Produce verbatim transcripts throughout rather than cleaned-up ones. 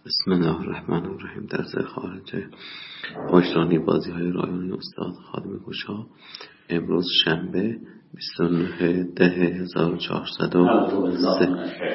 بسم الله الرحمن الرحیم. درس خارج آشرانی بازی های رایانی استاد خادم گوشا. امروز شنبه بیست و نه ده هزار و چهارصد و سه.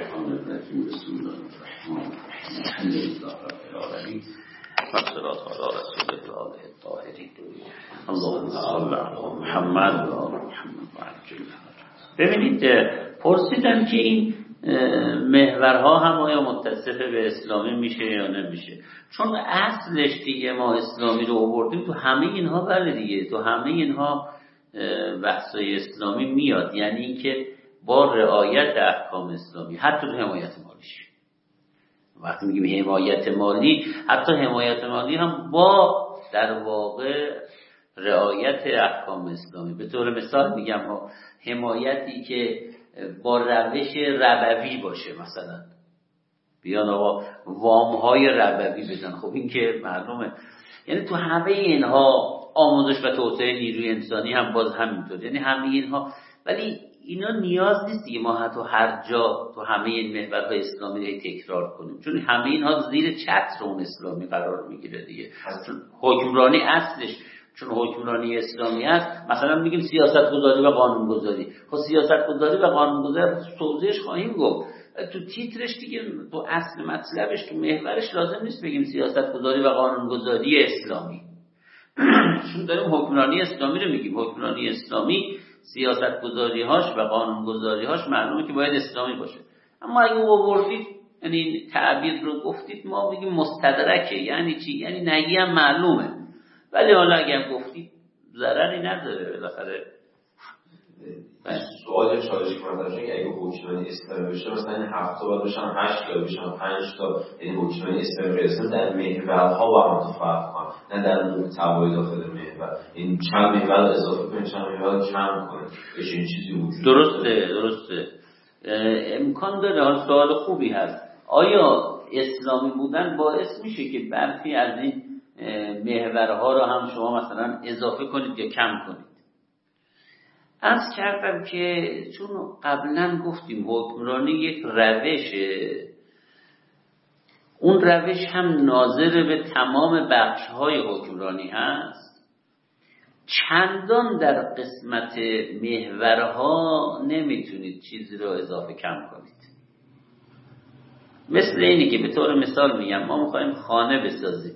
ببینید پرسیدن که این محورها هم آیا متصف به اسلامی میشه یا نمیشه، چون اصلش دیگه ما اسلامی رو آوردیم تو همه اینها. بله دیگه تو همه اینها بحثای اسلامی میاد، یعنی اینکه با رعایت احکام اسلامی، حتی تو حمایت مالیش. وقتی میگیم حمایت مالی، حتی حمایت مالی هم با در واقع رعایت احکام اسلامی. به طور مثال میگم حمایتی که با روش ربوی باشه، مثلا بیان آقا وامهای ربوی بدن، خب این که معلومه. یعنی تو همه اینها آموزش و توسعه نیروی انسانی هم باز همینطور، یعنی همه اینها. ولی اینا نیاز نیست دیگه ما حتی هر جا تو همه این محورهای اسلامی رو تکرار کنیم، چون همه اینها زیر چتر اون اسلامی قرار میگیره دیگه. چون حکمرانی اصلش، چون حکمرانی اسلامی هست، مثلا میگیم سیاست گذاری و قانون گذاری. خب سیاست گذاری و قانون گذاری توضیحش خواهیم گفت. تو تیترش دیگه، تو اصل مطلبش، تو محورش لازم نیست بگیم سیاست گذاری و قانون گذاری اسلامی. چون داریم حکمرانی اسلامی رو میگیم. حکمرانی اسلامی سیاست گذاری هاش و قانون گذاری هاش معلومه که باید اسلامی باشه. اما اگه آوردید، یعنی تعبیر رو گفتید، ما بگیم مستدرکه. یعنی چی؟ یعنی نهی هم معلومه، ولی حالا اگر گفتید ضرری نداره. بالاخره سوال چالشی که من داشتم که اگه حکمرانی اسلامی بشه، مثلا این هفت تا باید بشن هشت تا بشن پنج تا، یعنی حکمرانی اسلامی رسن در محورها با هم متفاوت کنن، نه در محتوای داخل محور. این چند محور اضافه کنید، چند محور کم کنید، بشه این چیزی وجود درسته درسته امکان داره. حالا سوال خوبی هست، آیا اسلامی بودن باعث میشه که برخی از این محورها رو هم شما مثلا اضافه کنید یا کم کنید؟ عرض کردم که چون قبلا گفتیم حکمرانی یک روشه، اون روش هم ناظر به تمام بخش‌های حکمرانی هست. چندان در قسمت محورها نمیتونید چیزی رو اضافه کم کنید. مثل اینی که به طور مثال میگم ما میخوایم خانه بسازیم.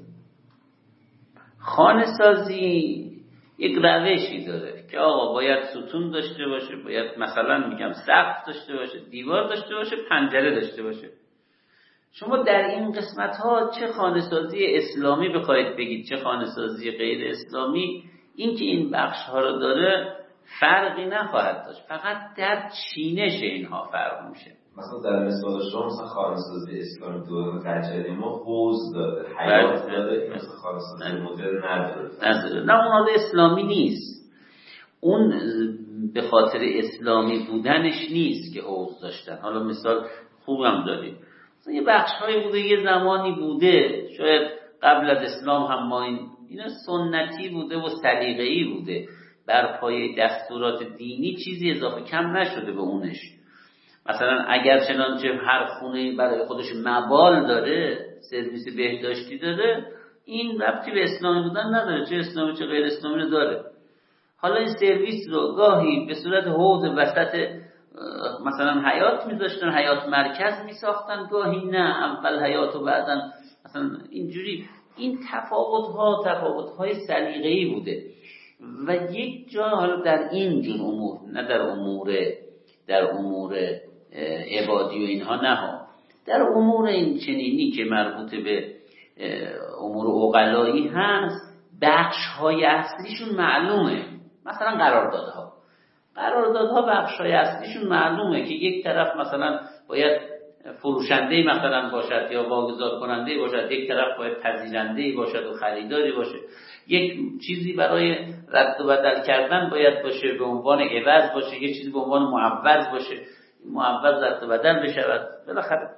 خانه سازی یک روشی داره که آقا باید ستون داشته باشه، باید مثلا میگم سقف داشته باشه، دیوار داشته باشه، پنجره داشته باشه. شما در این قسمت ها چه خانه سازی اسلامی بخواید بگید، چه خانه سازی غیر اسلامی، این که این بخش ها رو داره فرقی نخواهد داشت، فقط در چینش اینها فرق میشه. مثلا در مثال شما مثلا خانه‌سازی اسلامی دوران قجری ما حوض داره، حیاط داره، مثلا خانه‌سازی مدرن نداره. نداره. نه اون حالا اسلامی نیست، اون به خاطر اسلامی بودنش نیست که حوض داشتن. حالا مثال خوبم داریم، مثلا یه بخش‌هایی بوده یه زمانی بوده، شاید قبل از اسلام هم ما این اینا سنتی بوده و سلیقه‌ای بوده، بر پایه دستورات دینی چیزی اضافه کم نشده به اونش. مثلا اگر چنانچه هر خونه برای خودش مبال داره، سرویس بهداشتی داره، این ربطی به اسلامی بودن نداره، چه اسلامی چه غیر اسلامی رو داره. حالا این سرویس رو گاهی به صورت حوض وسط مثلا حیاط میذاشتن، حیاط مرکز میساختن، گاهی نه اول حیاط و بعدن مثلا اینجوری. این تفاوت ها تفاوت های سلیقه‌ای بوده و یک جا حالا در این جور امور، نه در امور در امور عبادی و اینها، نه ها در امور این چنینی که مربوط به امور عقلایی هست، بخش های اصلیشون معلومه. مثلا قراردادها قراردادها بخش های اصلیشون معلومه که یک طرف مثلا باید فروشنده مثلا باشد یا واگذار کننده باشد، یک طرف باید پذیرنده باشد و خریداری باشه، یک چیزی برای رد و بدل کردن باید باشه به عنوان عوض باشه، یک چیزی به عنوان معوض باشه، معوض رد و بدل بشود. بالاخره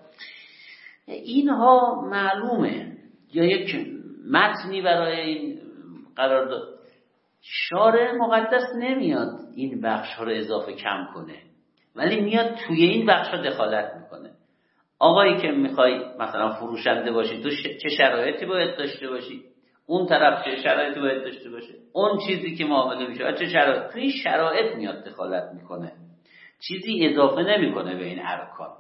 اینها معلومه. یا یک متنی برای این قرارداد، شارع مقدس نمیاد این بخش ها رو اضافه کم کنه، ولی میاد توی این بخش ها دخالت میکنه. آقایی که میخوای مثلا فروشنده باشی تو چه شرایطی باید داشته باشی، اون طرف چه شرایطی باید داشته باشه، اون چیزی که معامله میشه چه شرایط، تو این شرایط میاد دخالت میکنه، چیزی اضافه نمیکنه به این ارکان.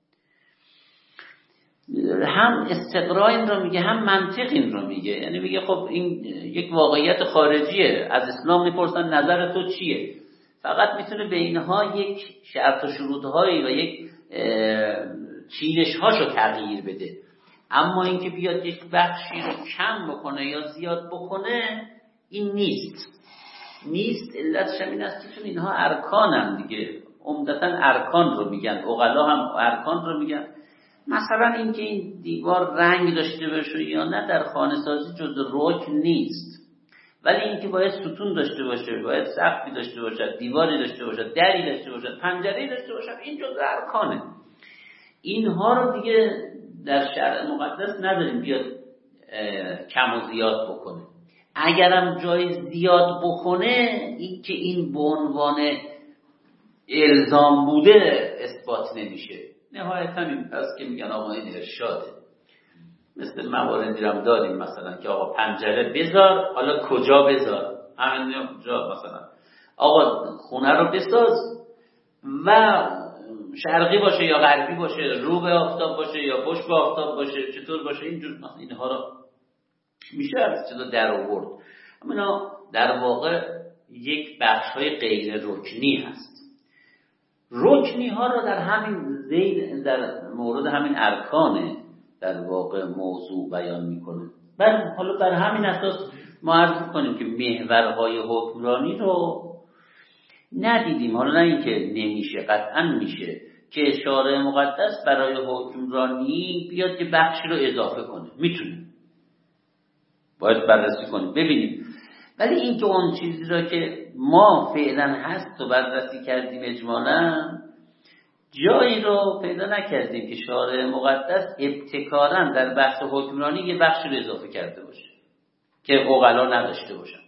هم استقرا این رو میگه هم منطق این رو میگه، یعنی میگه خب این یک واقعیت خارجیه، از اسلام میپرسن نظر تو چیه، فقط میتونه به اینها یک شرط و شروطهایی و یک چینش هاشو تغییر بده، اما اینکه بیاد یک بخشی رو کم بکنه یا زیاد بکنه این نیست. نیست علتش هم این است که چون اینها ارکانن دیگه، عمدتا ارکان رو میگن، عقلا هم ارکان رو میگن. مثلا اینکه این دیوار رنگ داشته باشه یا نه در خانه سازی جز رکن نیست، ولی اینکه باید ستون داشته باشه، باید سقفی داشته باشه، دیواری داشته باشه، دری داشته باشه، پنجره‌ای داشته باشه، این جز ارکانه. اینها رو دیگه در شرع مقدس نداریم بیاد کم و زیاد بکنه. اگرم جای زیاد بکنه این که این به عنوان الزام بوده اثبات نمیشه. نهایتا این است که میگن آقا این ارشاده. مثل مواردی هم داریم مثلا که آقا پنجره بذار، حالا کجا بذار، همین جا مثلا آقا خونه رو بساز و شرقی باشه یا غربی باشه، رو به آفتاب باشه یا پشت به آفتاب باشه، چطور باشه، اینجور اینها رو میشه از چطور در آورد. اما در واقع یک بخش های غیر رکنی هست. رکنی ها رو در همین زید در مورد همین ارکانه در واقع موضوع بیان میکنه. بر حالا بر همین اساس ما عرض کنیم که محورهای حکمرانی رو ندیدیم، حالا نه اینکه نمیشه، قطعا میشه که شارع مقدس برای حکمرانی بیاد که بخشی رو اضافه کنه، میتونه، باید بررسی کنیم ببینیم. ولی اینکه اون چیزی را که ما فعلا هست و بررسی کردیم اجمالا، جایی رو پیدا نکردیم که شارع مقدس ابتکاراً در بحث حکمرانی یه بخشی رو اضافه کرده باشه که عقلا نداشته باشن.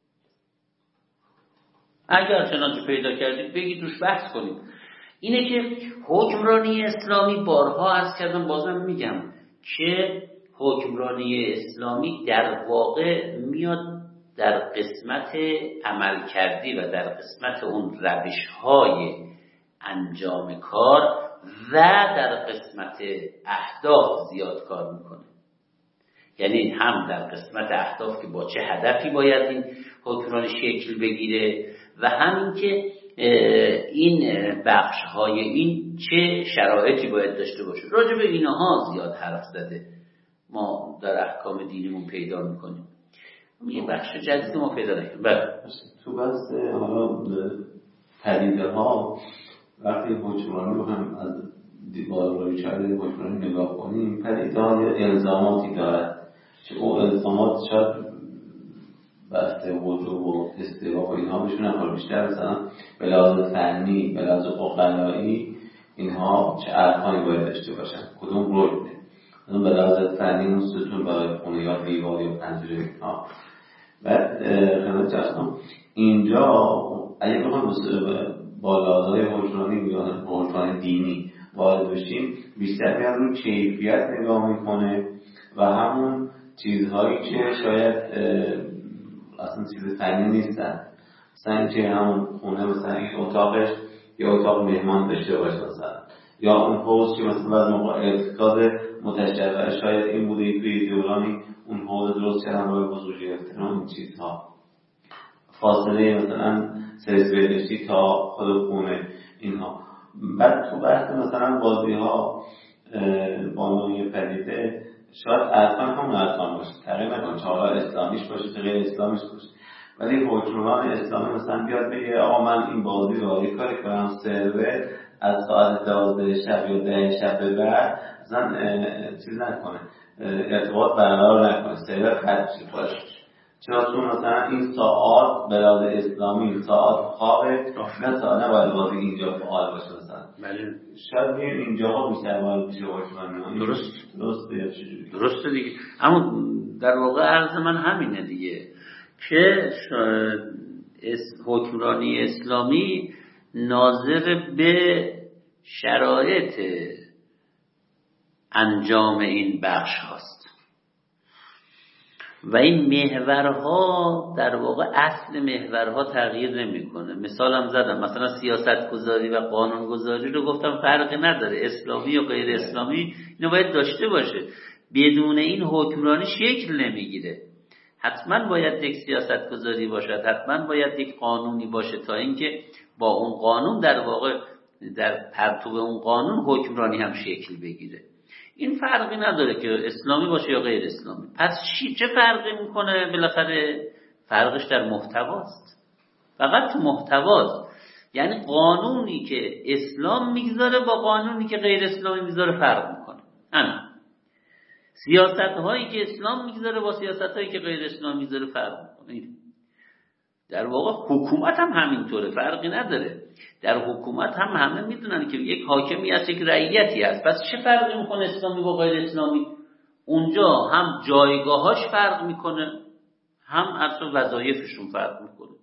اگر چنانچه پیدا کردیم بگید روش بحث کنیم. اینه که حکمرانی اسلامی، بارها عرض کردم بازم میگم که حکمرانی اسلامی در واقع میاد در قسمت عمل کردی و در قسمت اون روش‌های انجام کار و در قسمت اهداف زیاد کار میکنه. یعنی هم در قسمت اهداف که با چه هدفی باید این حکمرانی شکل بگیره و همین که این بخش‌های این چه شرایطی باید داشته باشه. راجع به اینها زیاد حرف زده ما در احکام دینیمون پیدا میکنیم. یه بخش جدید ما پیدا نکنیم. بله تو بحث حالا پدیده ها وقتی حکمرانی رو هم از دیوار روی چهره حکمرانی نگاه کنیم، پدیده ها یه الزاماتی دارد که اون الزامات شاید بحث وجوب و استحباب و اینها بشونن، حالا بیشتر مثلا به لحاظ فنی، به لحاظ عقلایی اینها چه ارکانی باید داشته باشن، کدوم رکنه. مثلا به لحاظ فنی اون ستون برای خونه یا دیوار یا پنجره اینها. بعد خدمت جناب اینجا اگه بخوایم با لحاظهای حکمرانی یا حکمرانی دینی وارد بشیم، بیشتر میاد رو کیفیت نگاه میکنه و همون چیزهایی که شاید اصلا چیز فنی نیستن، مثلا اینکه همون خونه مثلا این اتاقش یا اتاق مهمان داشته باشه مثلا، یا اون حوض که مثلا از موقع ارتکاز متشبه شاید این بوده توی دورانی اون حوض درست کردن برای بزرگی احترام، این چیزها فاصله مثلا سرس بهداشتی تا خود خونه اینها. بعد تو بحث مثلا بازی ها بانوی پدیده شاید ارکان همون ارکان باشه، تغییر نکنه، چه حالا اسلامیش باشه چه غیر اسلامیش باشه، ولی حکمران اسلامی مثلا بیاد بگه آقا من این بازی رو یه کاری کنم سرور از ساعت دوازده شب یا ده شب به بعد مثلا چیز نکنه، ارتباط برقرار نکنه، سرور خط شه باشه، چرا چون مثلا این ساعت به لحاظ اسلامی ساعت خوابه، نه ساعت نباید بازی اینجا فعال باشه مثلا. بله شاید بیم اینجا ها بیشتر باید بشه حکمرانی. درست درسته چجوری؟ درسته دیگه. اما در واقع عرض من همینه دیگه که حکمرانی اسلامی ناظر به شرایط انجام این بخش هاست و این محورها در واقع اصل محورها تغییر نمیکنه. مثالم زدم، مثلا سیاست گذاری و قانون گذاری رو گفتم فرقی نداره، اسلامی و غیر اسلامی اینو باید داشته باشه. بدون این حکمرانی شکل نمیگیره. حتما باید یک سیاست گذاری باشد، حتما باید یک قانونی باشه تا اینکه با اون قانون در واقع در پرتو اون قانون حکمرانی هم شکل بگیره. این فرقی نداره که اسلامی باشه یا غیر اسلامی. پس چی چه فرقی میکنه؟ بالاخره فرقش در محتواست، فقط تو محتواست. یعنی قانونی که اسلام میگذاره با قانونی که غیر اسلامی میگذاره فرق میکنه. همین. سیاست هایی که اسلام میگذاره با سیاست هایی که غیر اسلام میگذاره فرق میکنه. در واقع حکومت هم همینطوره، فرقی نداره. در حکومت هم همه میدونن که یک حاکمی هست، یک رعیتی هست. پس چه فرقی میکنه اسلامی با غیر اسلامی؟ اونجا هم جایگاهاش فرق میکنه، هم اصلا وظایفشون فرق میکنه.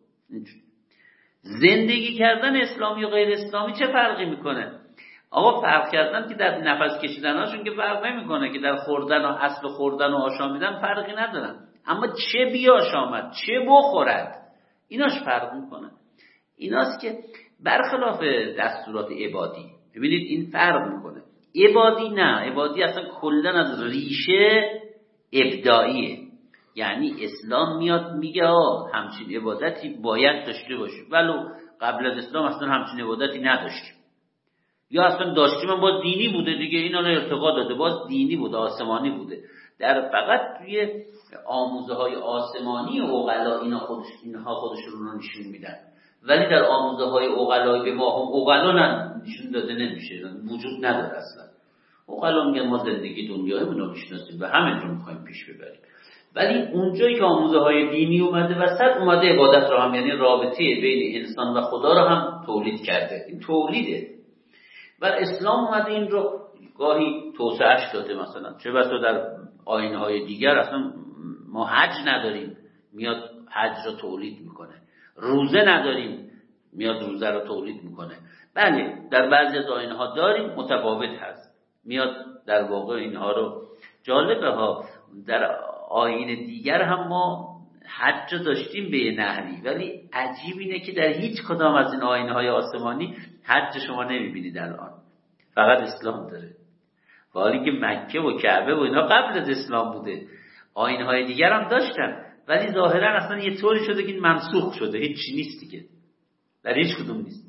زندگی کردن اسلامی و غیر اسلامی چه فرقی میکنه؟ آقا فرق کردن که در نفس کشیدن هاشون که فرق نمیکنه، که در خوردن و اصل خوردن و آشامیدن فرقی ندارن، اما چه بیاشامد چه بخورد ایناش فرق میکنه. ایناست که برخلاف دستورات عبادی، ببینید این فرق میکنه. عبادی نه، عبادی اصلا کلن از ریشه ابداعیه. یعنی اسلام میاد میگه آه همچین عبادتی باید داشته باشیم، ولو قبل از اسلام اصلا همچین عبادتی نداشتیم، یا اصلا داشتیم هم باز دینی بوده دیگه، اینا رو ارتقا داده باز دینی بوده، آسمانی بوده. در فقط توی آموزه های آسمانی عقلا اینا خودش اینها خودشون رو نشون میدن، ولی در آموزه های عقلایی به ما هم عقلا نشون داده نمیشه، وجود نداره اصلا. عقلا میگن ما زندگی دنیایمون رو میشناسیم و همین رو میخوایم پیش ببریم، ولی اونجایی که آموزه های دینی اومده وسط، اومده عبادت رو هم، یعنی رابطه بین انسان و خدا رو هم تولید کرده. این تولیده. و اسلام اومده این رو گاهی توسعهش داده. مثلا چه بسا در آیین‌های دیگر اصلا ما حج نداریم، میاد حج رو تولید میکنه. روزه نداریم، میاد روزه رو تولید میکنه. بله در بعضی از آیین‌ها داریم، متفاوت هست، میاد در واقع اینها رو. جالبه ها، در آیین دیگر هم ما حج داشتیم به نحوی، ولی عجیب اینه که در هیچ کدام از این آیین‌های آسمانی حج شما نمیبینید الان، فقط اسلام داره. و حالی که مکه و کعبه و اینا قبل از اسلام بوده، آیین‌های دیگر هم داشتن، ولی ظاهرا اصلا یه طوری شده که این منسوخ شده، هیچ چی نیست دیگه، در هیچ کدوم نیست.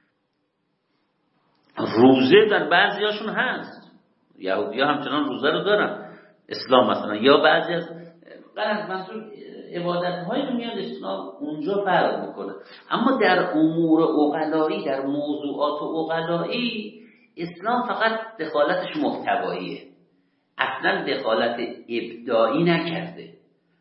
روزه در بعضی هاشون هست، یهودی ها همچنان روزه رو دارن، اسلام مثلا، یا بعضی از قرار منظور عبادت های رو میاد اسلام اونجا فرق میکنه. اما در امور عقلایی، در موضوعات عقلایی، اسلام فقط دخالتش محتواییه، اصلا دخالت ابداعی نکرده.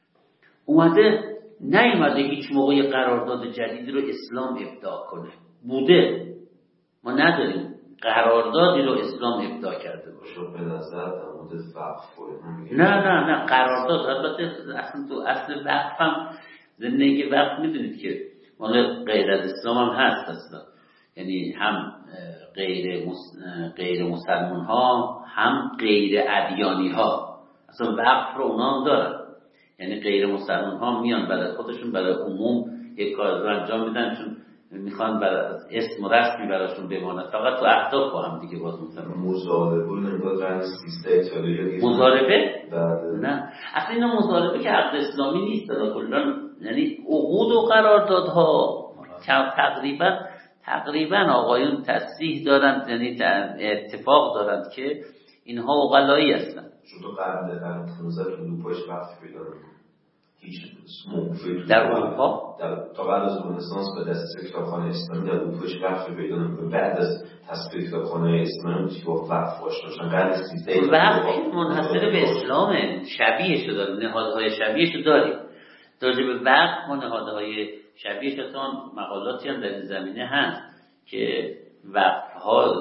اومده نیومده هیچ موقع قرارداد جدیدی رو اسلام ابداع کنه. بوده، ما نداریم قراردادی رو اسلام ابداع کرده باشه. به نظر در مورد وقف نه نه نه قرارداد، البته اصلا تو اصل وقف هم زندگی وقف میدونید که مال غیر از اسلام هم هست اصلا، یعنی هم غیر مس... غیر مسلمان ها هم غیر ادیانی ها اصلا وقف رو اونا هم دارن. یعنی غیر مسلمان ها میان برای خودشون برای عموم یک کار رو انجام میدن، چون میخوان برای اسم و رسمی براشون بماند، فقط تو اهداف با هم دیگه باز میکنن. مضاربه نمیدونم قرن سیزده ایتالیا مضاربه؟ بله. نه اصلا اینا مضاربه که عقد اسلامی نیست کلا، یعنی عقود و قراردادها تقریبا تقریبا آقایون تصریح دارند، یعنی اتفاق دارند که اینها عقلایی هستن. چون تو قرن قرن پانزده تو اروپاش وقت پیدا نمی‌کنه. هیچ موقعی در اروپا در تا بعد از رنسانس به دست کتابخانه اسلامی در اروپاش وقت پیدا نمی‌کنه. بعد از تصویب کتابخانه اسلامی که با وقت آشنا قرن سیزده وقت منحصر به اسلامه، شبیهش رو داریم، نهادهای شبیهش رو داریم. راجع به وقت و نهادهای شبیهش اصلا مقالاتی هم در این زمینه هست که وقت‌ها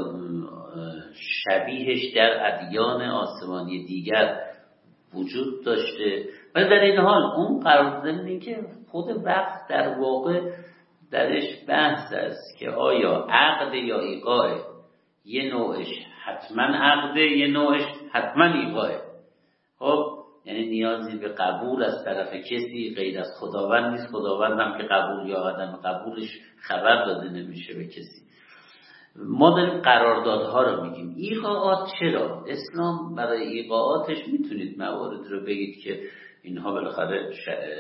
شبیهش در ادیان آسمانی دیگر وجود داشته. ولی در این حال اون قرار دادن که خود وقت در واقع درش بحث است که آیا عقد یا ایقاع، یه نوعش حتما عقده، یه نوعش حتما ایقاه. خب یعنی نیازی به قبول از طرف کسی غیر از خداوند نیست. خداوند هم که قبول یا عدم قبولش خبر داده نمیشه به کسی. ما داریم قراردادها رو میگیم. ایقاعات چرا؟ اسلام برای ایقاعاتش میتونید موارد رو بگید که اینها بالاخره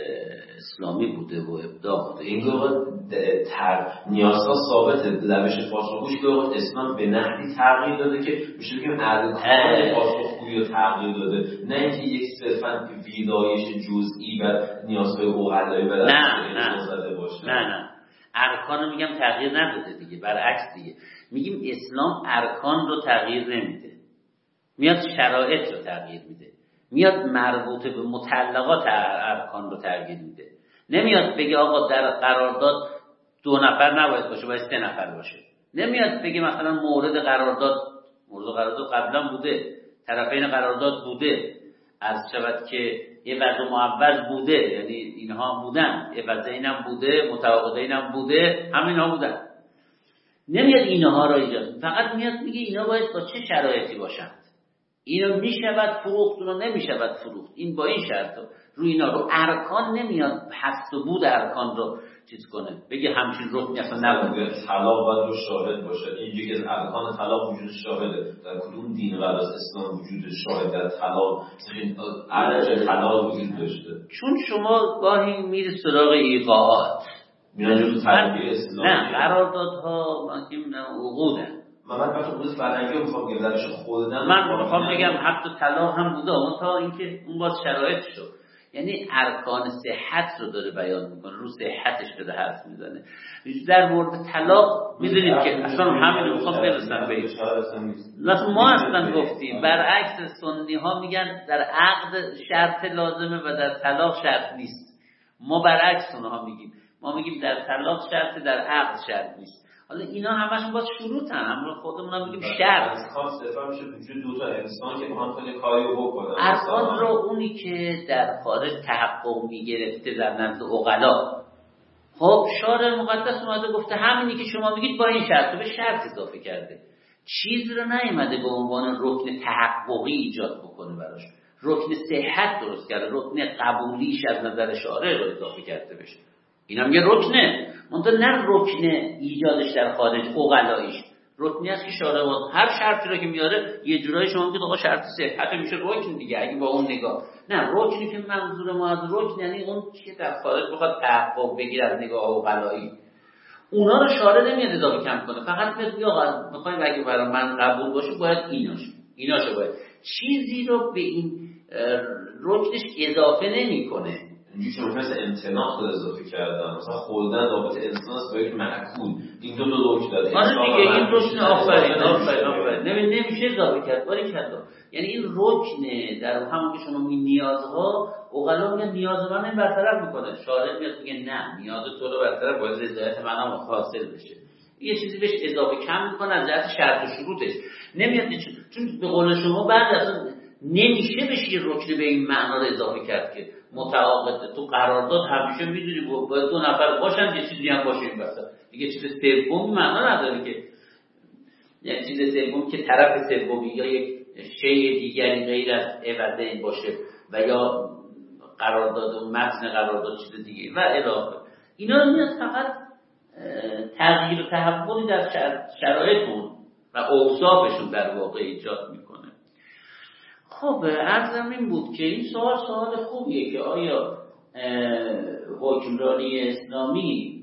اسلامی بوده و ابداع بوده. این گوه تر نیازها ثابته. روش پاسخگویی که اسلام به نحوی تغییر داده که میشه بگیم ارکان پاسخگویی رو تغییر داده، نه اینکه یک صرفا ویدایش جزئی و نیازهای عقلایی به دست زده باشه. نه نه ارکان رو میگم تغییر نداده دیگه، برعکس دیگه میگیم اسلام ارکان رو تغییر نمیده، میاد شرایط رو تغییر میده، میاد مربوط به متعلقات ارکان رو تغییر میده. نمیاد بگه آقا در قرارداد دو نفر نباید باشه، باید سه نفر باشه. نمیاد بگه مثلا مورد قرارداد مورد قرارداد قبلا بوده، طرفین قرارداد بوده، عرض شود که یه وضع معوض بوده، یعنی اینها بودن، یه وضع اینم بوده، متعاقده اینم بوده، همینها بودن. نمیاد اینها رو ایجاد، فقط میاد میگه اینا باید با چه شرایطی باشند. اینا میشود فروخت، اونا نمیشود فروخت، این با این شرط روی اینا رو ارکان نمیاد هست و بود ارکان رو چیز کنه، بگه همچین رکنی اصلا نبود. طلاق باید رو شاهد باشه. اینجوری که ارکان طلاق وجود شاهده، در کدوم دین غیر از اسلام وجود شاهد در طلاق ارج طلاق وجود داشته؟ چون شما گاهی میری سراغ ایقاعات میرن جزء تربیه اسلامی. نه قراردادها ممکن عقودن. من بچه خودش فرنگی رو میخوام بگم درش خودم من میخوام بگم حتی طلاق هم بوده، اون تا اینکه اون باز شرایط شد. یعنی ارکان صحت رو داره بیان میکنه، رو صحتش داره حرف میزنه. در مورد طلاق میدونید که اصلا همین رو میخوام برسن به این. لازم ما اصلا گفتیم برعکس سنی ها میگن در عقد شرط لازمه و در طلاق شرط نیست. ما برعکس اونها میگیم، ما میگیم در طلاق شرط، در عقد شرط نیست. حالا اینا همشون باز شروطن، اما خودمون هم میگیم شرط. خاص دفعه میشه وجود دو تا انسان که میخوان خیلی کاری رو بکنن. ارکان رو اونی که در خارج تحقق میگرفته در نزد عقلا. خب شارع مقدس اومده گفته همینی که شما میگید با این شرط به شرط اضافه کرده. چیز رو نیامده به عنوان رکن تحققی ایجاد بکنه براش. رکن صحت درست کرده، رکن قبولیش از نظر شارع رو اضافه کرده بشه. این هم یه رکنه، منطقه نه رکن ایجادش در خارج اقلاییش، رکنی است که شارع هر شرطی رو که میاره یه جورایی شما میگید آقا شرط صحت میشه رکن دیگه اگه با اون نگاه. نه رکنی که منظور ما از رکن یعنی اون که در خارج بخواد تحقق بگیره از نگاه اقلایی، اونا رو شارع نمیاد اضافه کم کنه، فقط میگه آقا میخوایم اگه برای من قبول باشه باید ایناش ایناشو باید، چیزی رو به این رکنش اضافه نمیکنه. اینجوری شما مثل امتناع خود اضافه کردن، مثلا خوردن رابط انسان است با یک معقول، این دو تا رکن داره. آره دیگه این رکن آفرین آفرین آفرین نمیشه اضافه کرد، ولی کرد. یعنی این رکن در همون که شما میگید نیازها، عقلا میگن نیاز من برطرف میکنه، شارع میاد میگه نه نیاز تو رو برطرف باید رضایت من هم حاصل بشه، یه چیزی بهش اضافه کم میکنه از جهت شرط و شروطش. نمیاد چون به قول شما بعد اصلا نمیشه بشه یه رکن به این معنا رو اضافه کرد که متعاقد تو قرارداد همیشه میدونی باید دو نفر باشن، یه چیزی هم باشه این وسط دیگه. چیز سومی معنا نداره که یعنی چیز سومی که طرف سومی یا یک شیء دیگری غیر از عوض این باشه و یا قرارداد و متن قرارداد چیز دیگه و اضافه. اینا رو میاد فقط تغییر و تحولی در شرایطمون و اوصافشون در واقع ایجاد میکنه. خب عرضم این بود که این سوال سوال خوبیه که آیا حکمرانی اسلامی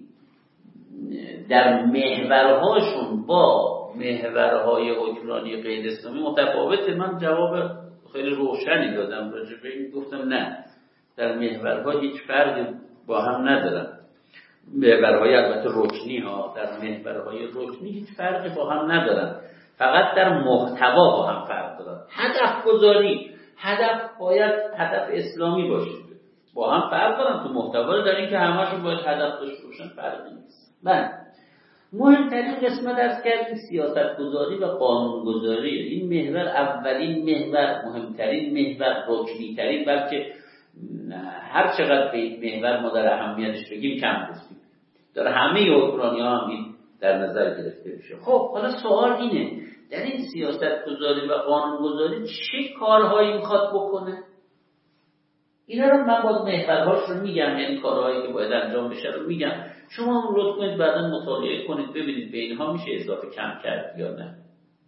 در محورهاشون با محورهای حکمرانی غیر اسلامی متفاوته؟ من جواب خیلی روشنی دادم راجع به این، گفتم نه، در محورها هیچ فرقی با هم ندارن. محورهای البته رکنی ها، در محورهای رکنی هیچ فرقی با هم ندارن، فقط در محتوا با هم فرق دارن. هدف گذاری، هدف باید هدف اسلامی باشه، با هم فرق دارن تو محتوا، در این که همه‌شون باید هدف داشته باشن فرقی نیست. بله مهمترین قسمت درس کردیم سیاست گذاری و قانون گذاری. این محور اولین محور، مهمترین محور، رکنی ترین، بلکه هر چقدر به این محور ما در اهمیتش بگیم کم گفتیم، در همه حکمرانی ها هم این در نظر گرفته میشه. خب حالا سوال اینه در این سیاست گذاری و قانون گذاری چه کارهایی میخواد بکنه. اینا رو من باید محورهاش رو میگم، یعنی کارهایی که باید انجام بشه رو میگم، شما هم لطف کنید بعدا مطالعه کنید ببینید به اینها میشه اضافه کم کرد یا نه.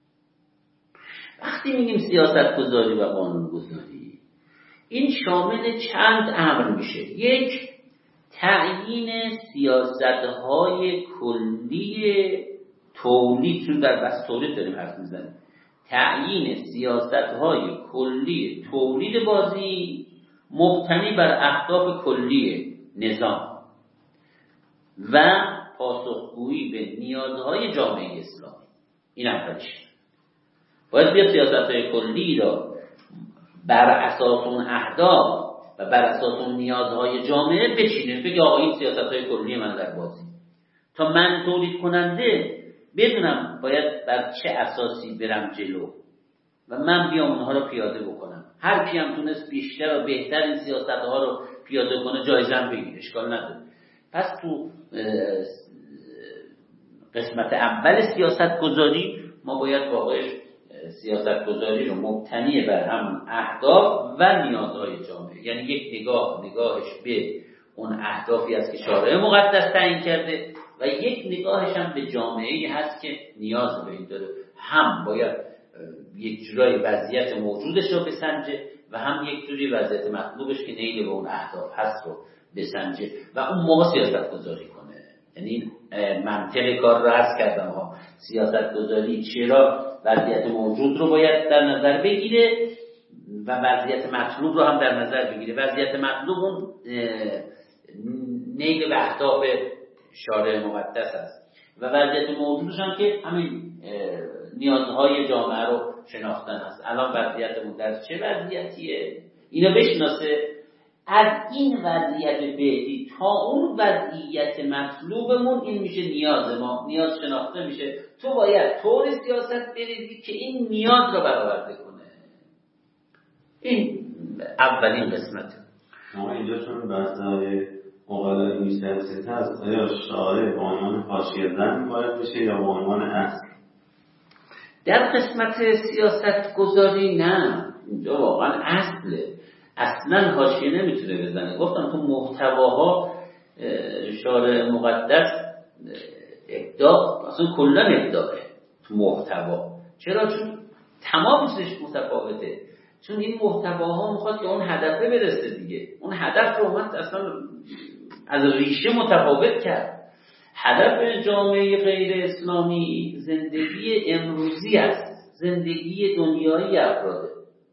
وقتی میگیم سیاست گذاری و قانون گذاری، این شامل چند امر میشه. یک، تعیین سیاست‌های کلی تولید، چون در بحث تولید داریم حرف میزنیم، تعیین سیاست‌های کلی تولید بازی مبتنی بر اهداف کلی نظام و پاسخگویی به نیازهای جامعه اسلامی. این اولیش. باید بیا سیاست‌های کلی را بر اساس اون اهداف و بر اساس اون نیازهای جامعه بچینه، بگه آقا این سیاست‌های کلی من در بازی، تا من تولید کننده بدونم باید بر چه اساسی برم جلو و من بیام اونها رو پیاده بکنم. هر کی هم تونست بیشتر و بهتر این سیاست‌ها رو پیاده کنه جایزه بگیره، اشکال نداره. پس تو قسمت اول سیاست گذاری ما باید واقعش سیاست گذاری رو مبتنی بر همون اهداف و نیازهای جامعه، یعنی یک نگاه نگاهش به اون اهدافی است که شارع مقدس تعیین کرده و یک نگاهش هم به جامعه‌ای هست که نیاز به این داره. هم باید یک جورای وضعیت موجودش رو بسنجه و هم یک جوری وضعیت مطلوبش که نیل به اون اهداف هست رو بسنجه و اون موقع سیاست گذاری کنه. یعنی منطق کار رو عرض کردم ها، سیاست گذاری چرا وضعیت موجود رو باید در نظر بگیره و وضعیت مطلوب رو هم در نظر بگیره. وضعیت مطلوب اون نیل به اهداف شارع مقدس است و وضعیت موجودش هم که همین نیازهای جامعه رو شناختن است. الان وضعیتمون در چه وضعیتیه اینو بشناسه، از این وضعیت بعدی تا اون وضعیت مطلوبمون این میشه نیاز ما، نیاز شناخته میشه. تو باید طور سیاست بریزی که این نیاز رو برآورده کنه. این اولین قسمت. ما اینجا چون بحث‌های مقاله‌ای بیشتر سیت هست، آیا شارع به عنوان حاشیه زن باید بشه یا به عنوان اصل؟ در قسمت سیاست گذاری نه، اینجا واقعا اصله، اصلا حاشیه نمیتونه بزنه. گفتم تو محتواها شارع مقدس ابداع اصلا کلا ابداعه تو محتوا. چرا؟ چون تمام چیزش متفاوته، چون این محتواها میخواد که اون هدفه برسه دیگه. اون هدف رو اومد اصلا از ریشه متفاوت کرد. هدف جامعه غیر اسلامی زندگی امروزی است، زندگی دنیایی افراده.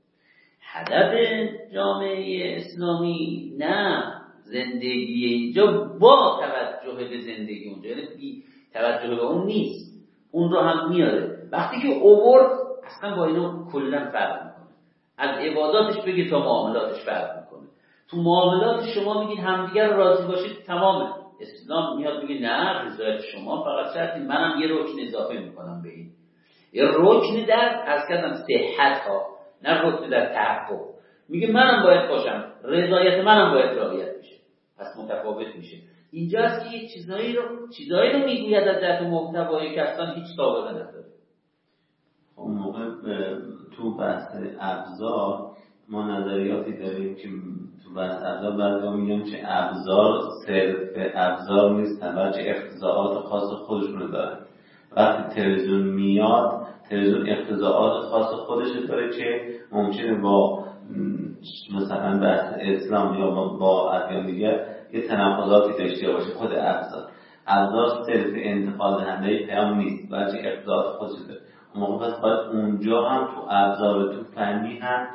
هدف جامعه اسلامی نه زندگی اینجا با توجه به زندگی اونجا، یعنی بی توجه به اون نیست، اون رو هم میاره. وقتی که اوورد اصلا با اینو کلا فرق میکنه. از عباداتش بگی تا معاملاتش فرق میکنه. تو معاملات شما میگید همدیگر رو راضی باشید تمامه. اسلام میاد میگه نه، رضایت شما فقط شرطی، منم یه رکن اضافه میکنم به این. یه رکن در از کردم صحت ها، نه رکن در تحقق. میگه منم باید باشم، رضایت منم باید رعایت بشه. پس متفاوت میشه. اینجا است که یه چیزایی رو چیزایی رو میگوید از جهت محتوایی که اصلا هیچ سابقه نداره. اون موقع تو بحث ابزار ما نظریاتی داریم که تو بحث ابزار بعضا میگن که ابزار صرف ابزار نیستن، بلکه اقتضاعات خاص خودشونو دارن. وقتی تلویزیون میاد، تلویزیون اقتضاعات خاص خودش داره که ممکنه با مثلا بحث اسلام یا با ادیان دیگر یه تناقضاتی داشته باشه. خود ابزار ابزار صرف انتقال دهنده پیام نیست، بلکه اقتضاعات خودش داره. موقع پس باید اونجا هم تو ابزار تو فنی هم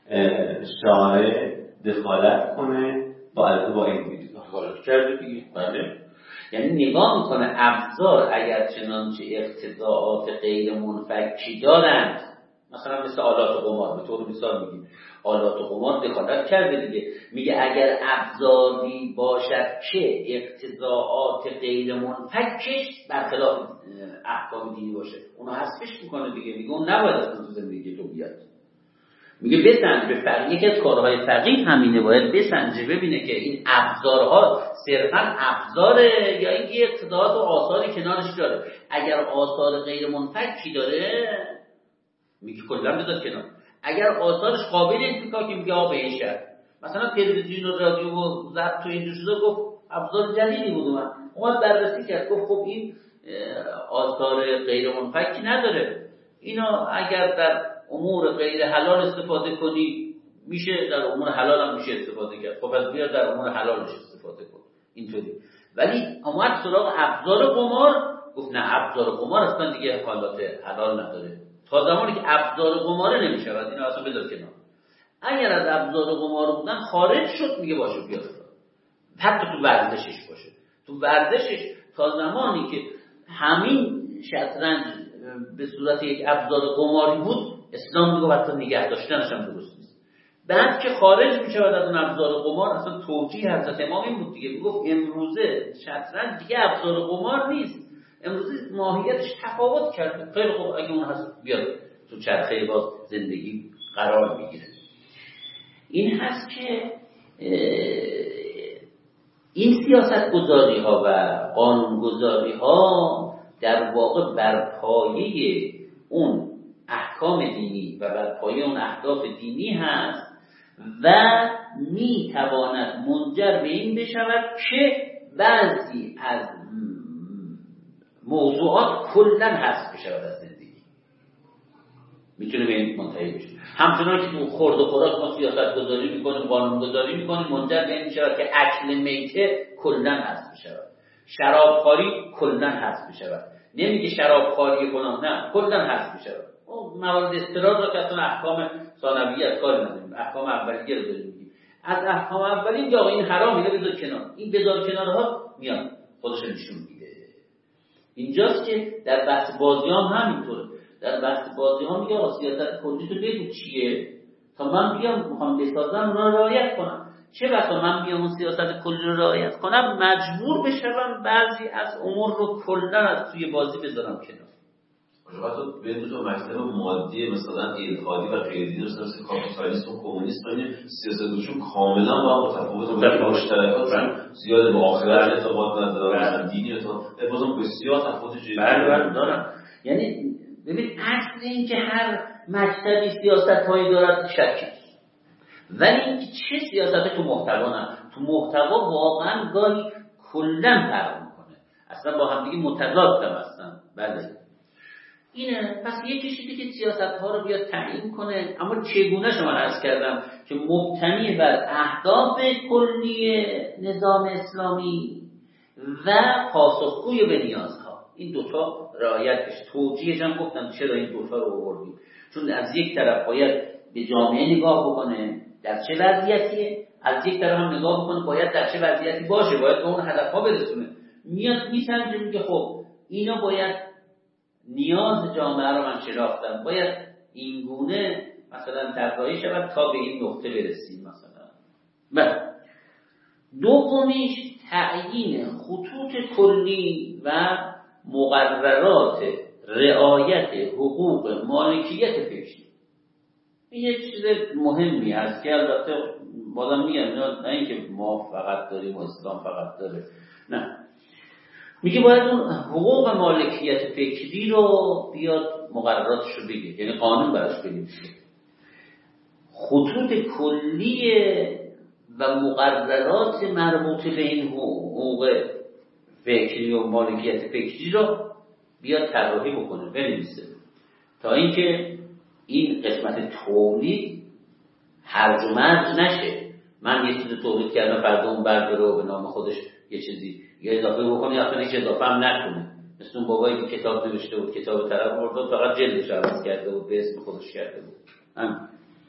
شارع دخالت کنه، با البته با این ویدیو دخالت کرده دیگه. بله، یعنی نگاه میکنه ابزار اگر چنانچه اقتضاعات غیر منفکی دارند، مثلا مثل آلات قمار، به طور مثال میگیم آلات قمار دخالت کرده دیگه. میگه اگر ابزاری باشد که اقتضاعات غیر منفکش برخلاف احکام دینی باشه، اونو حذفش میکنه دیگه. میگه اون نباید اصلا تو زندگی تو بیاد. میگه بسنج به فقیه، یکی از کارهای فقیه همینه، باید بسنجه ببینه که این ابزارها صرفا ابزاره یا اینکه اقتضاعات و آثاری کنارش داره. اگر آثار غیر منفکی داره میگه کلا بذار کنار. اگر آثارش قابل انتقاد که میگه آ به این شرط، مثلا تلویزیون و رادیو و ضبط و اینجور چیزا گفت ابزار جدیدی بود، من اومد بررسی کرد گفت خب این آثار غیر منفکی نداره، اینا اگر در امور غیر حلال استفاده کنی میشه، در امور حلال هم میشه استفاده کرد، خب از بیا در امور حلالش استفاده کن اینطوری. ولی اومد سراغ ابزار قمار، گفت نه ابزار قمار اصلا دیگه حالات حلال نداره تا زمانی که ابزار قمار نمیشود، اینا اصلا بذار کنار. اگر از ابزار قمار بودن خارج شد میگه باشه بیاد، حتی تو ورزشش باشه، تو ورزشش تا زمانی که همین شطرنج به صورت یک ابزار قماری بود اسلام میگه حتی نگه داشتنش هم درست نیست. بعد که خارج میشود از اون ابزار قمار، اصلا توجیه حضرت امام این بود دیگه، میگفت امروزه شطرنج دیگه ابزار قمار نیست، امروزه ماهیتش تفاوت کرده. خیلی خوب اگه اون هست بیاد تو چرخه باز زندگی قرار میگیره. این هست که این سیاست گذاری ها و قانون گذاری ها در واقع بر پایه اون احکام دینی و بر پایه اون اهداف دینی هست و می تواند منجر به این بشود که بعضی از موضوعات کلاً حذف بشود از زندگی، میتونه به این منتهی بشه. همچنان که تو خورد و خوراک ما سیاست گذاری میکنیم، قانون گذاری میکنیم، منجر به این میشود که اکل میته کلاً حذف بشود، شرابخواری کلاً حذف بشود. نمیگه شرابخواری کنم، نه کلاً حذف بشود. موارد استراد را که اصلا احکام ثانویه از کار نداریم، احکام اولیه رو داریم میگیم. از احکام اولیه میگه آقا این حرام، اینو بذار کنار، این بذار کنارها میاد خودش نشون میده. اینجاست که در بحث بازی هم همینطوره. در بحث بازی ها میگه آقا سیاست کلی تو بگو چیه تا من بیام میخوام بسازم اونا رو رعایت کنم. چه بسا من بیام اون سیاست کلی رو رعایت کنم مجبور بشم بعضی از امور رو کلا از توی بازی بذارم کنار. حتی به دو تا مکتب مادی مثلا الحادی و غیردینی مثل کاپیتالیسم و کمونیسم ببینیم سیاستشون کاملا با متفاوت و مشترکات زیاد، با آخرت اعتقاد ندارن، دینی اعتقاد بازم بسیار تفاوت جدی دارن. یعنی ببین اصل این که هر مکتبی سیاست‌هایی دارد شکی، ولی اینکه چه سیاستی تو محتوا نه، تو محتوا واقعا گاهی کلا فرق میکنه، اصلا با هم دیگه متضاد هستن. بله اینه. پس یکیش اینه که سیاست‌ها رو بیاد تعیین کنه، اما چگونه شما عرض کردم که مبتنی بر اهداف کلی نظام اسلامی و پاسخگوی به نیازها، این دوتا رعایت بشه. توجیهش هم گفتم چرا این دوتا رو آوردیم، چون از یک طرف باید به جامعه نگاه بکنه در چه وضعیتیه، از یک طرف هم نگاه بکنه باید در چه وضعیتی باشه، باید به اون هدفها برسونه. میاد میسنجه میگه خب اینا باید نیاز جامعه رو من شناختم، باید این گونه مثلا طراحی شود تا به این نقطه برسیم مثلا. بله. دومیش تعیین خطوط کلی و مقررات رعایت حقوق مالکیت فکری. این یک چیز مهمی هست که البته بازم میگم نه اینکه ما فقط داریم و اسلام فقط داره، نه، میگه باید اون حقوق مالکیت فکری رو بیاد مقرراتش رو بگه، یعنی قانون براش بنویسه. خطوط کلی و مقررات مربوط به این حقوق فکری و مالکیت فکری رو بیاد طراحی بکنه، بنویسه، تا اینکه این قسمت تولید هرج و مرج نشه. من یه چیز تولید کردم فردا اون برداره و به نام خودش یه چیزی یه اضافه بکنه یا هیچ اضافه هم نکنه. مثل اون بابایی که کتاب نوشته بود، کتاب طرف برد فقط جلدش عوض کرده بود، به اسم خودش کرده بود. هم.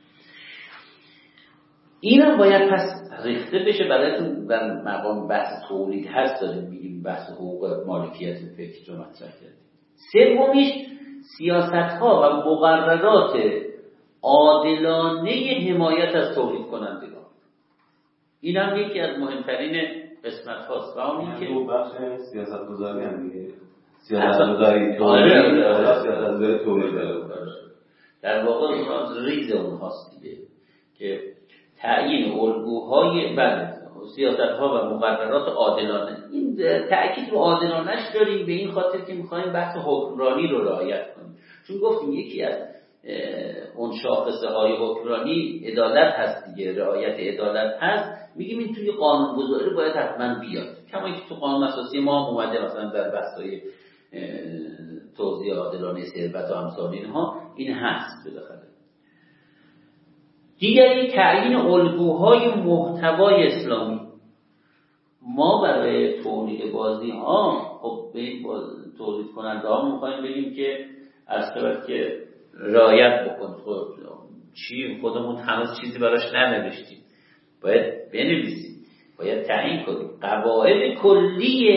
اینم باید پس ریخته بشه برایتون. در مقام بحث تولید هست داریم میگیم، بحث حقوق مالکیت فکر رو مطرح کردیم. سومیش سیاست‌ها و مقررات عادلانه حمایت از تولید کنندگان. این هم یکی از مهمترین قسمت هاست. و اون این که دو بخش سیاست گذاری هم دیگه، سیاست گذاری تولید و سیاست گذاری تولید در واقع اون ریز اون هاست دیگه، که تعیین الگوهای بله سیاست‌ها و مقررات عادلانه. این تأکید رو عادلانه‌اش داریم به این خاطر که می‌خوایم بحث حکمرانی رو رعایت کنیم، چون گفتیم یکی از اون شاخصه های حکمرانی عدالت هست دیگه، رعایت عدالت هست، میگیم این توی قانون گذاری باید حتما بیاد، کما اینکه تو قانون اساسی ما هم اومده مثلا در بحث‌های توزیع عادلانه ثروت و امثال اینها این هست. بالاخره دیگری تعیین الگوهای محتوای اسلامی. ما برای تولید بازی ها خب به این تولید کننده ها میخوایم بگیم که از طرف که رعایت بکنید، خب چی خودمون هنوز چیزی براش ننوشتیم، باید بنویسیم، باید تعیین کنیم قواعد کلی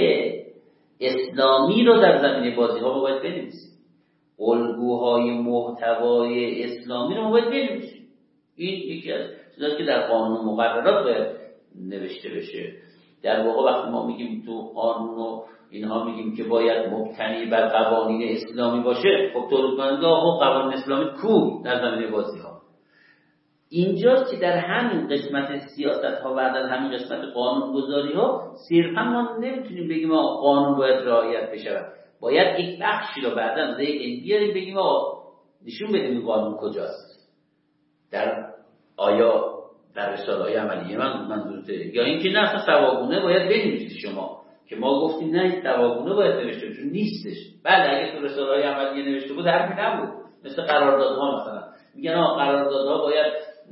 اسلامی رو در زمینه بازی ها باید بنویسیم، الگوهای محتوای اسلامی رو باید بنویسیم. این یکی از چیزاست که در قانون مقررات باید نوشته بشه. در واقع وقتی ما میگیم تو قانون و اینها میگیم که باید مبتنی بر قوانین اسلامی باشه، خب تولید کننده ها قوانین اسلامی کو در زمینه بازی ها؟ اینجاست که در همین قسمت سیاست ها و در همین قسمت قانون گذاری ها صرفا ما نمیتونیم بگیم آقا قانون باید رعایت بشه، باید یک بخشی رو بعداً زیر این بیاریم بگیم آقا نشون بدیم قانون کجاست، در آیا در رساله های عملیه من منظورته، یا اینکه نه اصلا سواگونه باید بنویسید شما که ما گفتیم نه سواگونه باید نوشته چون نیستش. بله اگه تو رساله های عملیه نوشته بود حرفی نبود، مثل قراردادها مثلا میگن آقا قراردادها باید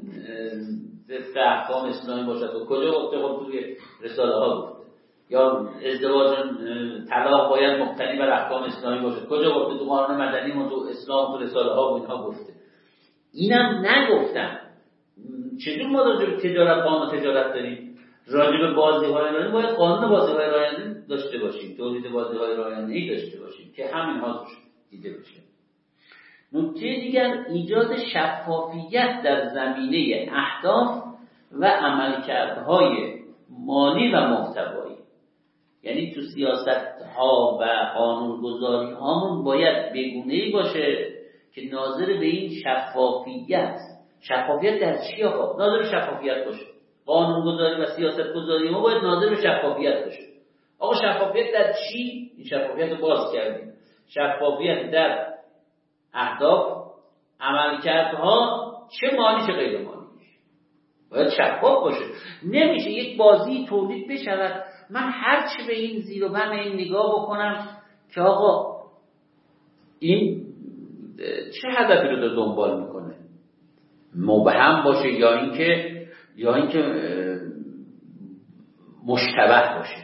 وفق احکام اسلامی باشد و کجا گفته؟ خب توی رساله ها گفته. یا ازدواج طلاق باید مبتنی بر احکام اسلامی باشد، کجا گفته؟ تو قانون مدنی و تو اسلام تو رساله ها و اینها گفته. اینم نگفتن. چجور ما راجع به تجارت قانون تجارت داریم؟ راجع به بازی‌های رایانه باید قانون بازی‌های رایانه داشته باشیم، تولید بازی‌های رایانه‌ای داشته باشیم که همین ها توش دیده بشه. نکته دیگر ایجاد شفافیت در زمینه اهداف و عملکردهای مالی و محتوایی. یعنی تو سیاست‌ها و قانون‌گذاری هامون باید بگونه‌ای باشه که ناظر به این شفافیت. شفافیت در چی آقا؟ ناظر به شفافیت باشه. قانون‌گذاری و سیاست‌گذاری ما باید ناظر به شفافیت باشه. آقا شفافیت در چی؟ این شفافیت رو باز کردیم. شفافیت در اهداف، عملکردها، چه مالی چه غیر مالی. باید شفاف باشه. نمیشه یک بازی تولید بشود من هر چی به این زیر و بم این نگاه بکنم که آقا این چه هدفی رو داره دنبال میکنه، مبهم باشه یا اینکه یا اینکه مشتبه باشه.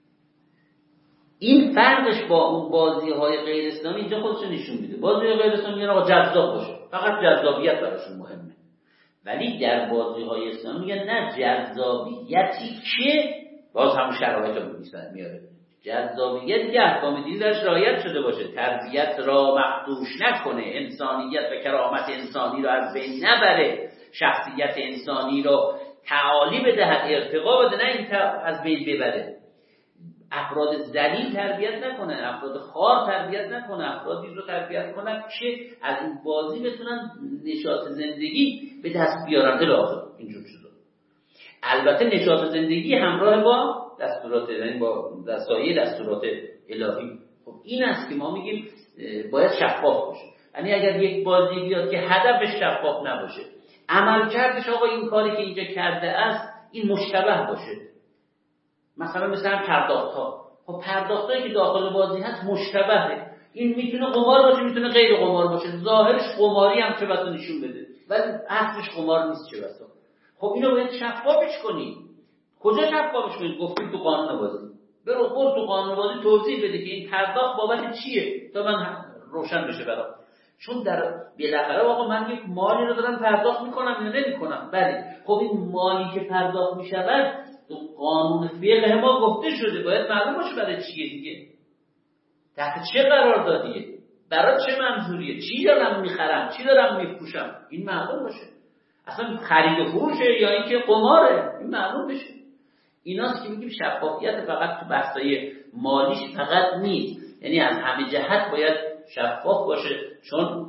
این فرقش با اون بازی‌های غیر اسلامی اینجا خودش نشون میده. بازی‌های غیر اسلامی میگن آقا جذاب باشه، فقط جذابیت براشون مهمه. ولی در بازی‌های اسلامی میگن نه، جذابیتی که باز همون شرایط رو میاره. جذابیت که احکام دینی درش رعایت شده باشه، تربیت را مخدوش نکنه، انسانیت و کرامت انسانی را از بین نبره، شخصیت انسانی را تعالی بدهد، ارتقا بده، نه این از بین ببره. افراد ذلیل تربیت نکنه، افراد خار تربیت نکنه، افرادی رو تربیت کنه که از این بازی بتونن نشاط زندگی به دست بیارن. الاخر اینجور چیزا. البته نشاط زندگی همراه با دستورات، یعنی با دستایی دستورات الهی. خب این است که ما میگیم باید شفاف باشه. یعنی اگر یک بازی بیاد که هدفش شفاف نباشه، عملکردش آقا این کاری که اینجا کرده است این مشتبه باشه، مثلا مثلا پرداخت‌ها، خب پرداختایی که داخل بازی هست مشتبهه، این میتونه قمار باشه میتونه غیر قمار باشه، ظاهرش قماری هم چه بسا نشون بده ولی اصلش قمار نیست چه بسا. خب اینو باید شفافش کنی. کجا شفافش کنی؟ گفتیم تو قانون بازی. برو خود تو قانون بازی توضیح بده که این پرداخت بابت چیه تا من روشن بشه برام. چون در بالاخره واقعا من یک مالی رو دارم پرداخت میکنم یا نمیکنم. بله خب این مالی که پرداخت میشود تو قانون فقه ما گفته شده، باید معلوم باشه برای چیه دیگه، تحت چه قراردادیه، برای چه منظوریه، چی دارم میخرم، چی دارم میفروشم، این معلوم باشه. اصلا خرید و فروشه یا اینکه قماره، این معلوم بشه. ایناست که میگیم شفافیت فقط تو بحثای مالیش فقط نیست، یعنی از همه جهت باید شفاف باشه. چون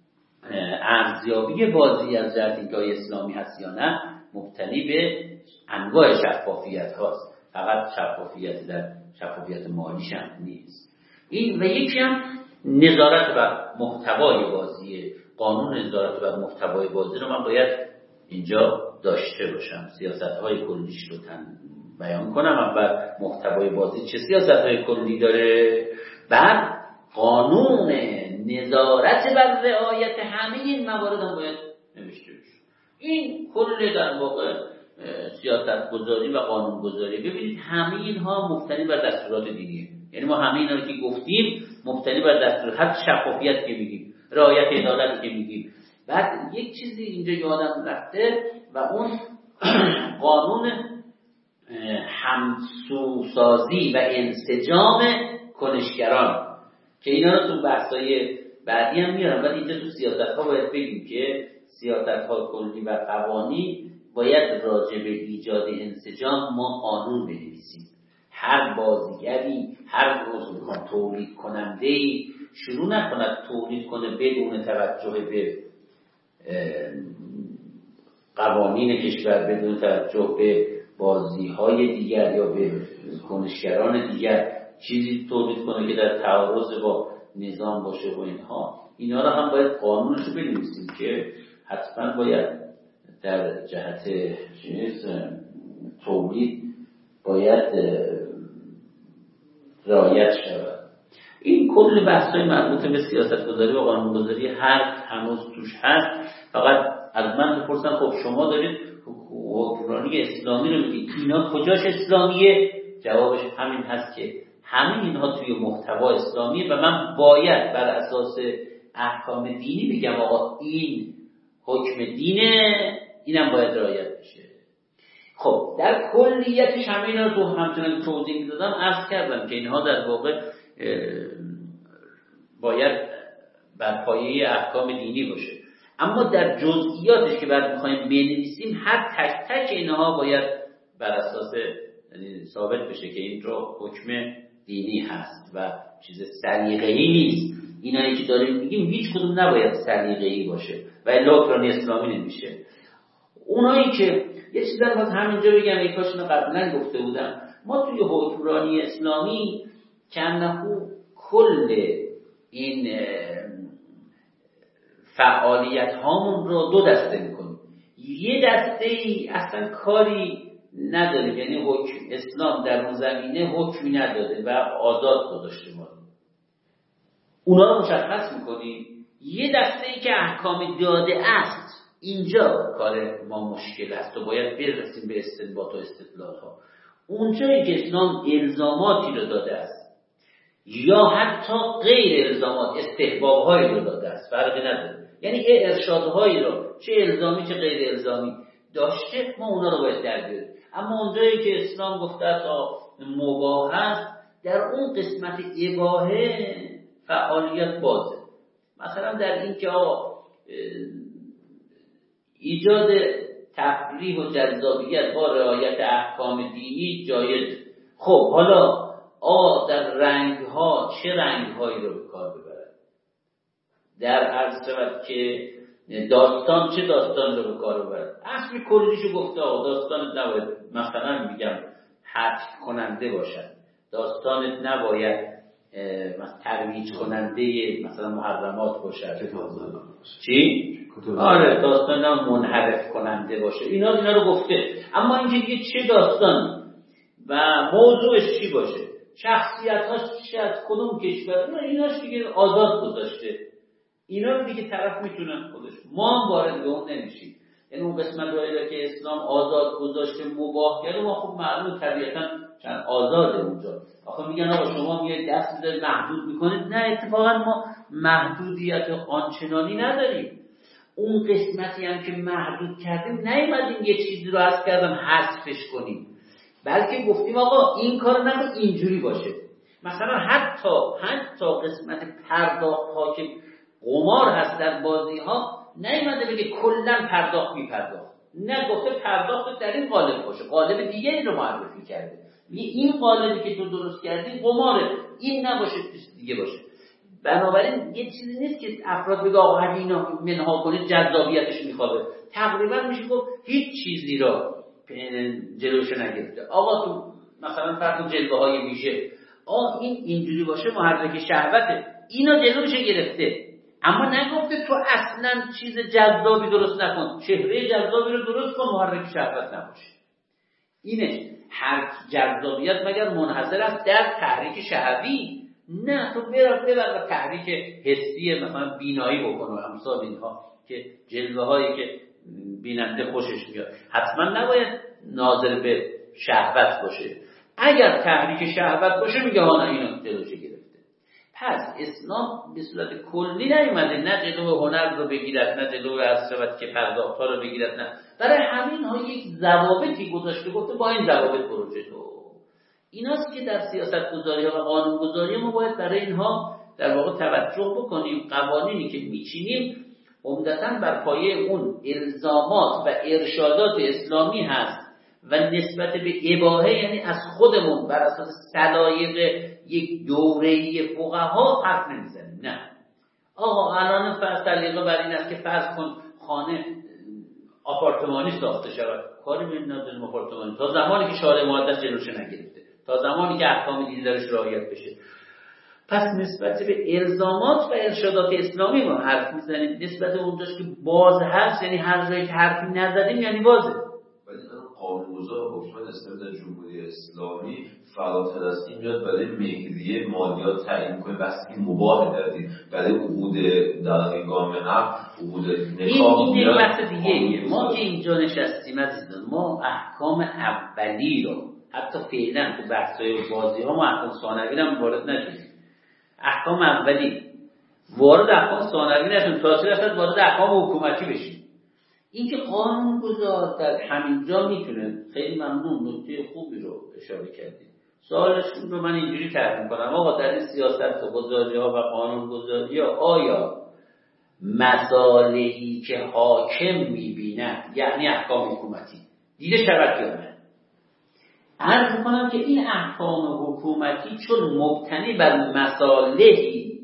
ارزیابی بازی از جهت اینکه اسلامی هست یا نه مبتنی به انواع شفافیت هاست، فقط شفافیت در شفافیت مالیش هم نیست. این و یکی هم نظارت بر محتوای بازیه. قانون نظارت بر محتوای بازی رو من باید اینجا داشته باشم، سیاست‌های کلیش رو تن بیان کنم. اول محتوای بازی چه سیاست‌های کلی داره، بعد قانون نظارت بر رعایت همه این موارد هم باید نوشته بشه. این کل در واقع سیاست گذاری و قانون گذاری. ببینید همه اینها مبتنی بر دستورات دینیه، یعنی ما همه اینا رو که گفتیم مبتنی بر دستورات، حتی شفافیت که میگیم، رعایت عدالت که میگیم. بعد یک چیزی اینجا یادم رفته و اون قانون همسوسازی و انسجام کنشگران که اینا رو تو بحثای بعدی هم میارم، ولی اینجا تو سیاست ها باید بگیم که سیاست ها کلی و قوانین باید راجع به ایجاد انسجام ما قانون بنویسیم. هر بازیگری، هر روز میخوام تولید کننده‌ای شروع نکند تولید کنه بدون توجه به قوانین کشور، بدون توجه به بازی‌های دیگر یا به کنشگران دیگر چیزی تولید کنه که در تعارض با نظام باشه و اینها. اینا رو هم باید قانونش رو بنویسیم که حتما باید در جهت چیز تولید باید رعایت شود. این کل بحث‌های مربوط به سیاست‌گذاری و قانون‌گذاری هر هنوز توش هست. فقط از من بپرسن خب شما دارید حکمرانی اسلامی رو میگید، اینا کجاش اسلامیه؟ جوابش همین هست که همین اینها توی محتوا اسلامیه و من باید بر اساس احکام دینی بگم آقا این حکم دینه، اینم باید رعایت بشه. خب در کلیتش همه اینا رو تو همچنان توضیح میدادم، عرض کردم که اینها در واقع باید بر پایه احکام دینی باشه، اما در جزئیاتش که بعد میخوایم بنویسیم هر تک تک اینها باید بر اساس یعنی ثابت بشه که این رو حکم دینی هست و چیز سلیقه‌ای نیست. اینایی که داریم میگیم هیچ کدوم نباید سلیقه‌ای باشه و الا حکمرانی اسلامی نمیشه. اونایی که یه چیزی رو باز همینجا بگم، یک کاش اینو قبلا گفته بودم، ما توی حکمرانی اسلامی کنهو کل این فعالیت هامون رو دو دسته میکنیم. یه دسته ای اصلا کاری نداره، یعنی حکم اسلام در اون زمینه حکمی نداده و آزاد گذاشته ما رو، اونا رو مشخص میکنیم. یه دسته ای که احکام داده است، اینجا کار ما مشکل است و باید برسیم به استنباط و استدلال ها. اونجایی که اسلام الزاماتی رو داده است یا حتی غیر الزامات استحباب‌هایی رو داده است، فرقی نداره، یعنی ارشادهایی رو چه الزامی چه غیر الزامی داشته، ما اونا رو باید در بیاریم. اما اونجایی که اسلام گفته تا مباح است، در اون قسمت اباحه فعالیت بازه. مثلا در این که آقا ایجاد تفریح و جذابیت با رعایت احکام دینی جایز. خب حالا آقا در رنگ ها چه رنگ هایی رو به کار ببرد؟ در عرض شود که داستان چه داستان رو به کار ببرد؟ اصلی کلیشو گفته آقا داستان نباید مثلا میگم حذف کننده باشد، داستانت نباید مثلا ترویج کننده مثلا محرمات باشد. چی؟ آره داستان هم منحرف کننده باشه. اینا اینا رو گفته. اما اینکه دیگه چه داستانی و موضوعش چی باشه، شخصیت‌هاش چی، از کدوم کشور، اینا ایناش دیگه آزاد گذاشته. اینا رو دیگه طرف میتونه خودش، ما هم وارد به اون نمیشیم. یعنی اون قسمت رو که اسلام آزاد گذاشته مباح کرده، ما خب معلومه طبیعتاً چند آزاده اونجا. آخه میگن آقا شما میاد دست میذارید محدود میکنید. نه، اتفاقا ما محدودیت آنچنانی نداریم. اون قسمتی هم که محدود کردیم نیومدیم یه چیزی رو عرض کردم حذفش کنیم، بلکه گفتیم آقا این کار نکن، اینجوری باشه. مثلا حتی حتی قسمت پرداخت ها که قمار هست در بازی ها نیومده بگه کلا پرداخت میپرداخت، نه گفته پرداخت در این قالب باشه، قالب دیگه رو معرفی کرده. این قالبی که تو درست کردی قماره، این نباشه چیز دیگه باشه. بنابراین یه چیزی نیست که افراد بگه آقا همین اینا منها کنید جذابیتش میخوابه. تقریبا میشه گفت هیچ چیزی را جلوش نگرفته. آقا تو مثلا فرض جلوه های ویژه، آقا این اینجوری باشه محرک شهوته، اینا جلوش گرفته. اما نگفته تو اصلا چیز جذابی درست نکن، چهره جذابی رو درست کن، محرک شهوت نباشه. اینه هر جذابیت مگر منحصر است در تحریک شهوی؟ نه، تو برا برا و تحریک حسی مثلا بینایی بکن و امثال اینها که جلوه هایی که بیننده خوشش میاد حتما نباید ناظر به شهوت باشه. اگر تحریک شهوت باشه میگه ها نه اینو جلوشه گرفته. پس اسلام به صورت کلی نیومده نه جلو هنر رو بگیرد نه جلو حسرت که پرداخت‌ها رو بگیرد، نه، برای همین ها یک ضوابطی گذاشته، گفته با این ضوابط برو جلو. ایناست که در سیاست گذاری ها و قانون گذاری ما باید برای اینها در واقع توجه بکنیم. قوانینی که میچینیم عمدتاً بر پایه اون الزامات و ارشادات اسلامی هست و نسبت به اباحه، یعنی از خودمون بر اساس سلایق یک دوره‌ای فقها حرف نمیزنیم. نه آقا الان فرض سلیقه بر این است که فرض کن خانه آپارتمانی ساخته شود، کاری به نداریم آپارتمانی تا زمانی که شارع مقدس جلوش نگرفته، تا زمانی که احکام دینی درش رعایت بشه. پس نسبت به الزامات و ارشادات اسلامی ما حرف میزنیم، نسبت به اونجاش که باز هست، یعنی هر جایی که حرفی نزدیم یعنی بازه. ولی قانونگذار حکومت اسلامی در جمهوری اسلامی فراتر از این میاد برای مهریه مالیات تعیین کنه، بس این مباح دادید برای عقود در گام حق، عقود نکاح. این این بحث دیگه. ما که اینجا نشستیم عزیزان، ما احکام اولی رو حتی فعلا تو بحث‌های بازی ها ما احکام ثانوی هم وارد نشدیم. احکام اولی وارد احکام ثانوی نشدیم تا چه رسد وارد احکام حکومتی بشیم. این که قانون گذار در همینجا میتونه، خیلی ممنون، نکته خوبی رو اشاره کردید. سوالشون رو من اینجوری طرح می‌کنم، آقا در این سیاست گذاری ها و قانون گذاری ها آیا مصالحی که حاکم میبیند، یعنی احکام حکومتی، دیده شود یا نه؟ عرض می‌کنم که این احکام حکومتی چون مبتنی بر مصالحی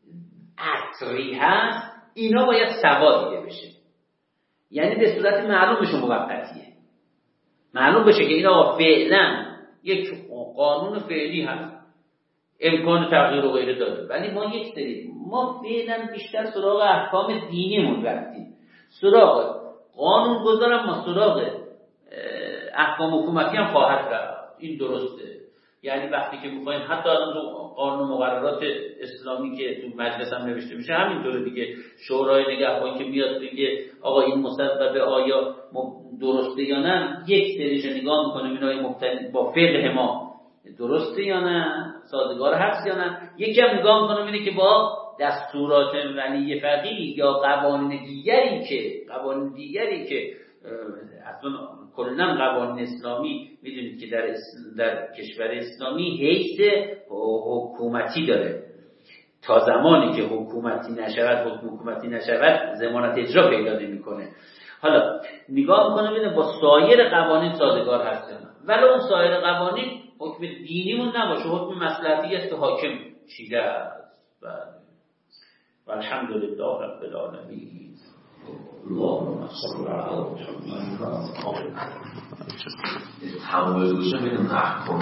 عصری هست، اینا باید سوا دیده بشه، یعنی به صورت معلوم بشه موقتیه، معلوم بشه که این آقا فعلا یک قانون فعلی هست، امکان تغییر و غیره داره، ولی ما یک سری ما فعلا بیشتر سراغ احکام دینیمون رفتیم، سراغ قانون گذارم ما سراغ احکام حکومتی هم خواهد رفت. این درسته، یعنی وقتی که میخواین حتی از قانون مقررات اسلامی که تو مجلس هم نوشته میشه همینطوره دیگه، شورای نگهبان که میاد بگه آقا این مسبب آیا درسته یا نه، یک سریش نگاه میکنه اینای مبتنی با فقه ما درسته یا نه، سازگار هست یا نه، یکی هم نگاه میکنه اینه که با دستورات ولی فقیه یا قوانین دیگری که قوانین دیگری که اصلا کلا قوانین اسلامی میدونید که در در کشور اسلامی حیث حکومتی داره، تا زمانی که حکومتی نشود حکم حکومتی نشود ضمانت اجرا پیدا نمیکنه. حالا نگاه میکنه ببینه با سایر قوانین سازگار هست یا نه، ولی اون سایر قوانین حکم دینیمون نباشه، حکم مصلحتی است که حاکم چیده است. و الحمدلله رب العالمین. اللهم صل علی محمد. تمام دوشم میدونم احکام